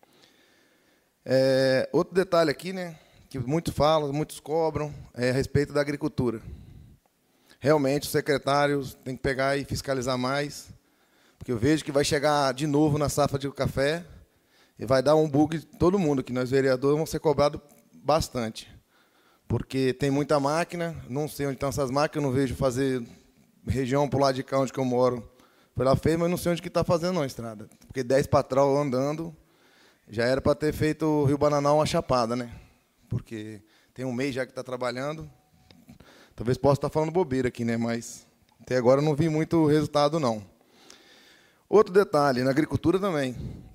Outro detalhe aqui, né, que muitos falam, muitos cobram, é a respeito da agricultura. Realmente, os secretários têm que pegar e fiscalizar mais, porque eu vejo que vai chegar de novo na safra de café e vai dar um bug em todo mundo, que nós, vereadores, vamos ser cobrados bastante. Porque tem muita máquina, não sei onde estão essas máquinas, eu não vejo fazer região para o lado de cá onde eu moro. Foi lá feio, mas não sei onde que está fazendo não, a estrada. Porque 10 patrol andando, já era para ter feito o Rio Bananal uma chapada, né? Porque tem um mês já que está trabalhando. Talvez possa estar falando bobeira aqui, né? Mas até agora eu não vi muito resultado, não. Outro detalhe, na agricultura também.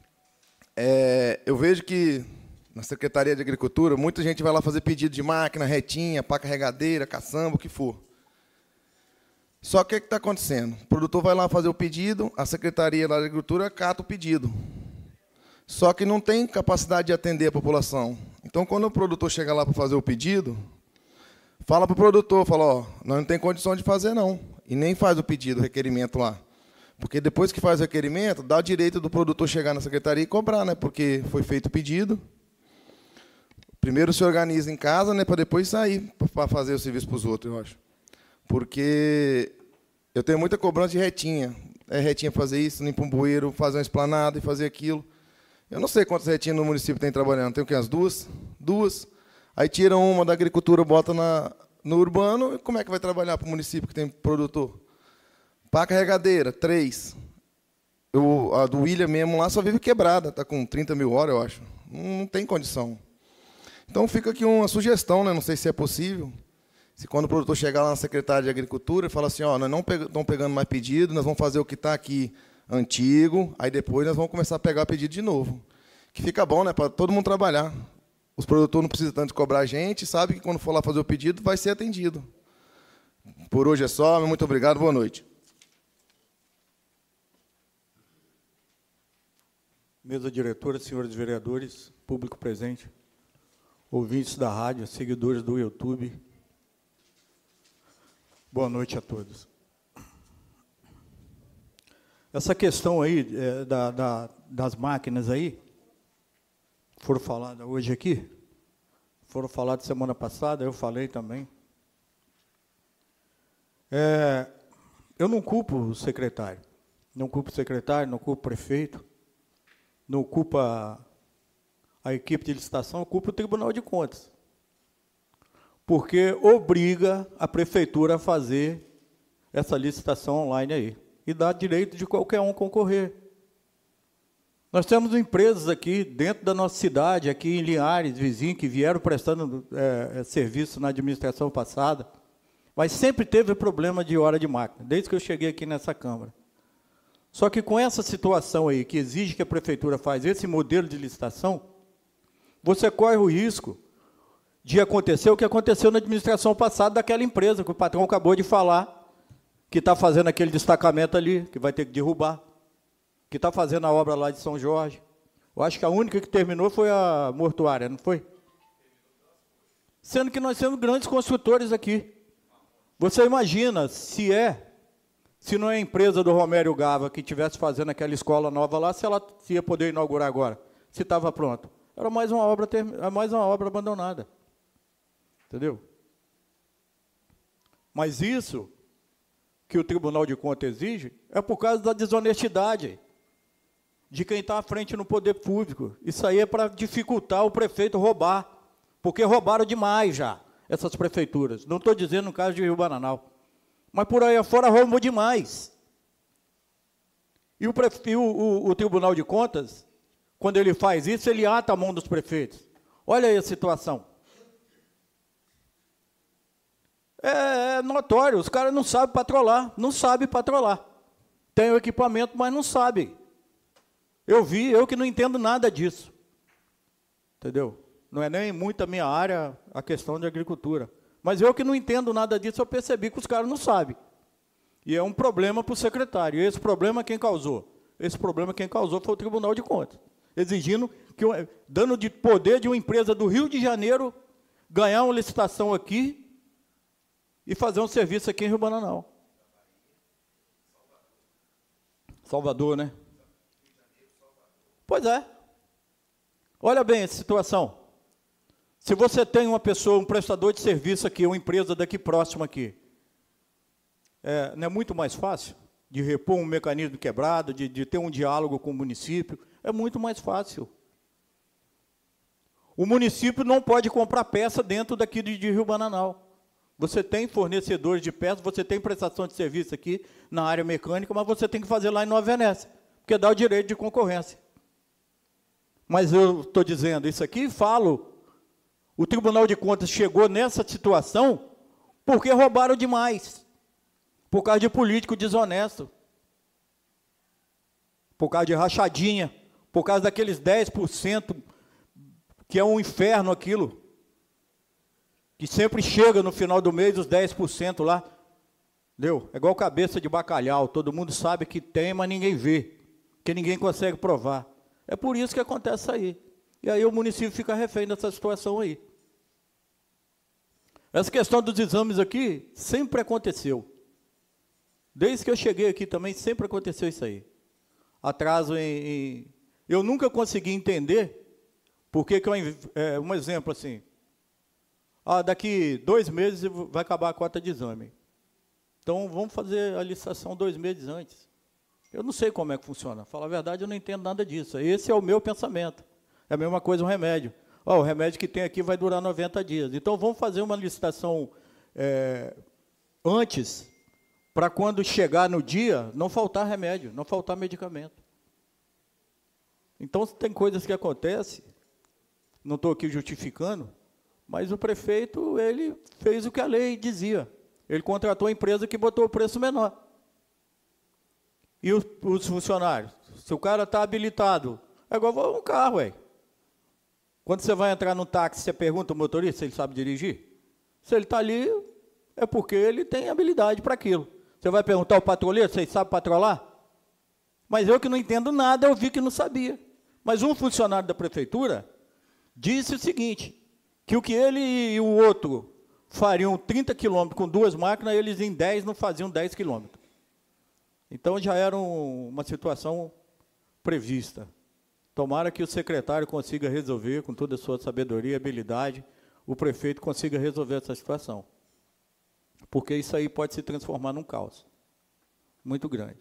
Eu vejo que na Secretaria de Agricultura, muita gente vai lá fazer pedido de máquina, retinha, pá carregadeira, caçamba, o que for. Só que o que está acontecendo? O produtor vai lá fazer o pedido, a Secretaria da Agricultura acata o pedido. Só que não tem capacidade de atender a população. Então, quando o produtor chega lá para fazer o pedido, fala para o produtor, fala, ó, nós não tem condição de fazer, não. E nem faz o pedido, o requerimento lá. Porque depois que faz o requerimento, dá o direito do produtor chegar na secretaria e cobrar, né? Porque foi feito o pedido. Primeiro se organiza em casa, né? Para depois sair para fazer o serviço para os outros, eu acho. Porque eu tenho muita cobrança de retinha. Retinha fazer isso, limpar um bueiro, fazer uma esplanada e fazer aquilo. Eu não sei quantas retinhas no município tem trabalhando. Tem o quê? As duas? Duas. Aí tira uma da agricultura, bota no urbano, e como é que vai trabalhar para o município que tem produtor? Pá carregadeira, 3. A do William mesmo lá só vive quebrada, está com 30 mil horas, eu acho. Não tem condição. Então fica aqui uma sugestão, né? Não sei se é possível. Se quando o produtor chegar lá na Secretaria de Agricultura e falar assim, ó, nós não estamos pegando mais pedido, nós vamos fazer o que está aqui antigo, aí depois nós vamos começar a pegar pedido de novo. Que fica bom, né? Para todo mundo trabalhar. Os produtores não precisam tanto cobrar a gente, sabe que quando for lá fazer o pedido, vai ser atendido. Por hoje é só, muito obrigado, boa noite. Mesa diretora, senhores vereadores, público presente, ouvintes da rádio, seguidores do YouTube, boa noite a todos. Essa questão aí das máquinas aí, foram faladas hoje aqui, foram faladas semana passada, eu falei também. Eu não culpo o secretário, não culpo o prefeito, não culpo a equipe de licitação, eu culpo o Tribunal de Contas. Porque obriga a prefeitura a fazer essa licitação online aí. E dá direito de qualquer um concorrer. Nós temos empresas aqui dentro da nossa cidade, aqui em Linhares, vizinho, que vieram prestando serviço na administração passada, mas sempre teve problema de hora de máquina, desde que eu cheguei aqui nessa Câmara. Só que com essa situação aí, que exige que a prefeitura faz esse modelo de licitação, você corre o risco de acontecer o que aconteceu na administração passada daquela empresa, que o patrão acabou de falar, que está fazendo aquele destacamento ali, que vai ter que derrubar, que está fazendo a obra lá de São Jorge. Eu acho que a única que terminou foi a mortuária, não foi? Sendo que nós temos grandes construtores aqui. Você imagina se não é a empresa do Romério Gava que estivesse fazendo aquela escola nova lá, se ela ia poder inaugurar agora, se estava pronto. Era mais uma obra abandonada. Entendeu? Mas isso que o Tribunal de Contas exige é por causa da desonestidade de quem está à frente no poder público. Isso aí é para dificultar o prefeito roubar, porque roubaram demais já essas prefeituras. Não estou dizendo no caso de Rio Bananal, mas por aí afora roubou demais. E o Tribunal de Contas, quando ele faz isso, ele ata a mão dos prefeitos. Olha aí a situação. É notório, os caras não sabem patrolar. Tem o equipamento, mas não sabem. Eu que não entendo nada disso. Entendeu? Não é nem muito a minha área, a questão de agricultura. Mas eu que não entendo nada disso, eu percebi que os caras não sabem. E é um problema para o secretário. E esse problema quem causou? Esse problema quem causou foi o Tribunal de Contas, exigindo, dando de poder de uma empresa do Rio de Janeiro ganhar uma licitação aqui e fazer um serviço aqui em Rio Bananal. Salvador, né? Pois é. Olha bem essa situação. Se você tem uma pessoa, um prestador de serviço aqui, uma empresa daqui próxima aqui, não é muito mais fácil de repor um mecanismo quebrado, de ter um diálogo com o município? É muito mais fácil. O município não pode comprar peça dentro daqui de Rio Bananal. Você tem fornecedores de peças, você tem prestação de serviço aqui na área mecânica, mas você tem que fazer lá em Nova Venécia, porque dá o direito de concorrência. Mas eu estou dizendo isso aqui e falo, o Tribunal de Contas chegou nessa situação porque roubaram demais, por causa de político desonesto, por causa de rachadinha, por causa daqueles 10%, que é um inferno aquilo, que sempre chega no final do mês os 10% lá, entendeu? É igual cabeça de bacalhau, todo mundo sabe que tem, mas ninguém vê, que ninguém consegue provar. É por isso que acontece aí. E aí o município fica refém dessa situação aí. Essa questão dos exames aqui sempre aconteceu. Desde que eu cheguei aqui também, sempre aconteceu isso aí. Atraso Eu nunca consegui entender por que um exemplo assim, daqui 2 meses vai acabar a cota de exame. Então, vamos fazer a licitação 2 meses antes. Eu não sei como é que funciona. Falar a verdade, eu não entendo nada disso. Esse é o meu pensamento. É a mesma coisa um remédio. O remédio que tem aqui vai durar 90 dias. Então, vamos fazer uma licitação antes, para quando chegar no dia, não faltar remédio, não faltar medicamento. Então, tem coisas que acontecem, não estou aqui justificando, mas o prefeito, ele fez o que a lei dizia. Ele contratou a empresa que botou o preço menor. E os funcionários? Se o cara está habilitado, é igual um carro, ué. Quando você vai entrar no táxi, você pergunta ao motorista se ele sabe dirigir? Se ele está ali, é porque ele tem habilidade para aquilo. Você vai perguntar ao patrulheiro se ele sabe patrolar? Mas eu que não entendo nada, eu vi que não sabia. Mas um funcionário da prefeitura disse o seguinte, que o que ele e o outro fariam 30 quilômetros com 2 máquinas, eles em 10 não faziam 10 quilômetros. Então, já era uma situação prevista. Tomara que o secretário consiga resolver, com toda a sua sabedoria e habilidade, o prefeito consiga resolver essa situação. Porque isso aí pode se transformar num caos muito grande.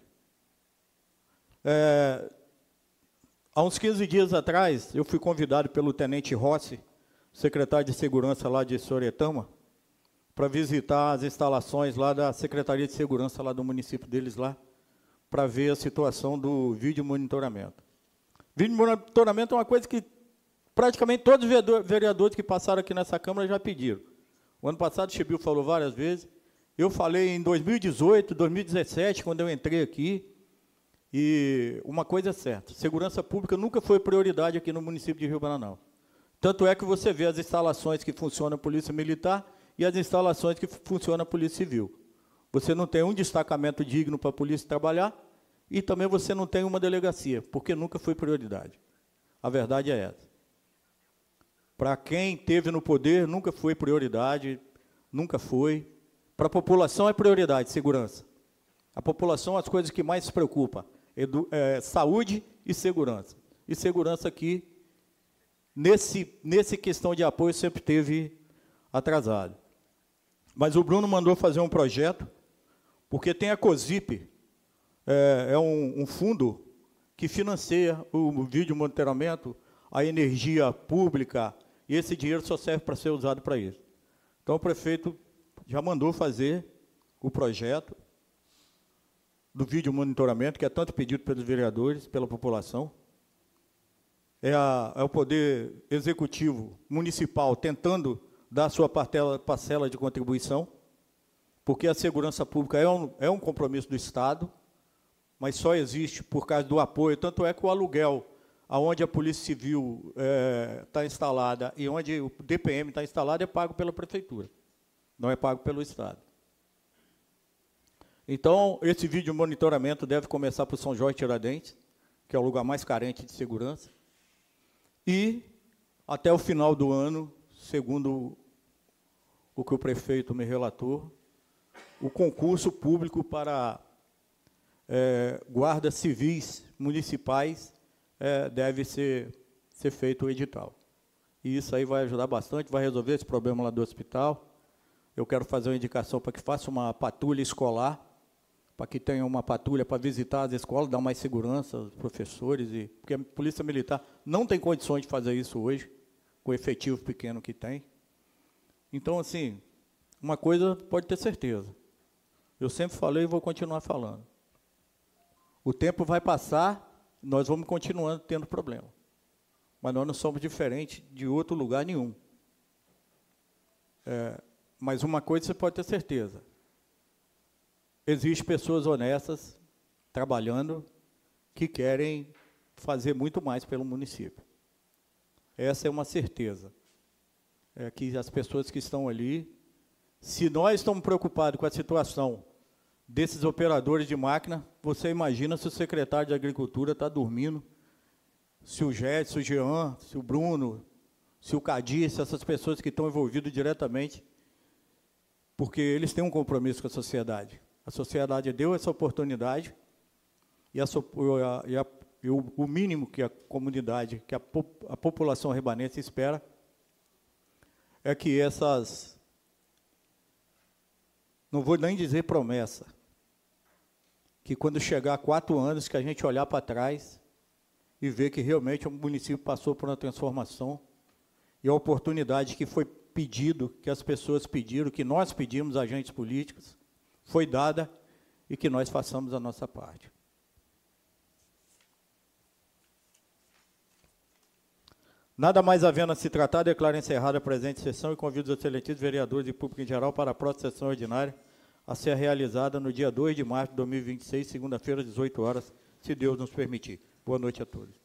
Há uns 15 dias atrás, eu fui convidado pelo Tenente Rossi, secretário de Segurança lá de Soretama, para visitar as instalações lá da Secretaria de Segurança lá do município deles lá, para ver a situação do vídeo monitoramento. Vídeo monitoramento é uma coisa que praticamente todos os vereadores que passaram aqui nessa Câmara já pediram. O ano passado o Chibil falou várias vezes, eu falei em 2018, 2017, quando eu entrei aqui, e uma coisa é certa, segurança pública nunca foi prioridade aqui no município de Rio Bananal. Tanto é que você vê as instalações que funcionam a Polícia Militar e as instalações que funcionam a Polícia Civil. Você não tem um destacamento digno para a polícia trabalhar e também você não tem uma delegacia, porque nunca foi prioridade. A verdade é essa. Para quem teve no poder, nunca foi prioridade, nunca foi. Para a população é prioridade, segurança. A população, as coisas que mais se preocupa, saúde e segurança. E segurança aqui, nesse questão de apoio, sempre teve atrasado. Mas o Bruno mandou fazer um projeto, porque tem a COSIP, um fundo que financia o vídeo monitoramento, a energia pública, e esse dinheiro só serve para ser usado para isso. Então, o prefeito já mandou fazer o projeto do vídeo monitoramento, que é tanto pedido pelos vereadores, pela população. É o Poder Executivo Municipal tentando dar a sua parcela de contribuição, porque a segurança pública é um compromisso do Estado, mas só existe por causa do apoio, tanto é que o aluguel, onde a Polícia Civil está instalada e onde o DPM está instalado, é pago pela Prefeitura, não é pago pelo Estado. Então, esse vídeo monitoramento deve começar por São Jorge Tiradentes, que é o lugar mais carente de segurança, e até o final do ano, segundo o que o prefeito me relatou, o concurso público para guardas civis municipais deve ser feito o edital. E isso aí vai ajudar bastante, vai resolver esse problema lá do hospital. Eu quero fazer uma indicação para que faça uma patrulha escolar, para que tenha uma patrulha para visitar as escolas, dar mais segurança aos professores, porque a Polícia Militar não tem condições de fazer isso hoje, com o efetivo pequeno que tem. Então, assim, uma coisa pode ter certeza. Eu sempre falei e vou continuar falando. O tempo vai passar, nós vamos continuando tendo problema. Mas nós não somos diferentes de outro lugar nenhum. Mas uma coisa você pode ter certeza. Existem pessoas honestas, trabalhando, que querem fazer muito mais pelo município. Essa é uma certeza. É que as pessoas que estão ali, se nós estamos preocupados com a situação desses operadores de máquina, você imagina se o secretário de Agricultura está dormindo, se o Ged, se o Jean, se o Bruno, se o Cadir, se essas pessoas que estão envolvidas diretamente, porque eles têm um compromisso com a sociedade. A sociedade deu essa oportunidade e o mínimo que a comunidade, que a população ribanense espera é que essas, não vou nem dizer promessa, que quando chegar a 4 anos, que a gente olhar para trás e ver que realmente o município passou por uma transformação e a oportunidade que foi pedido, que as pessoas pediram, que nós pedimos, agentes políticos, foi dada e que nós façamos a nossa parte. Nada mais havendo a se tratar, declaro encerrada a presente sessão e convido os excelentíssimos vereadores e público em geral para a próxima sessão ordinária a ser realizada no dia 2 de março de 2026, segunda-feira, às 18 horas, se Deus nos permitir. Boa noite a todos.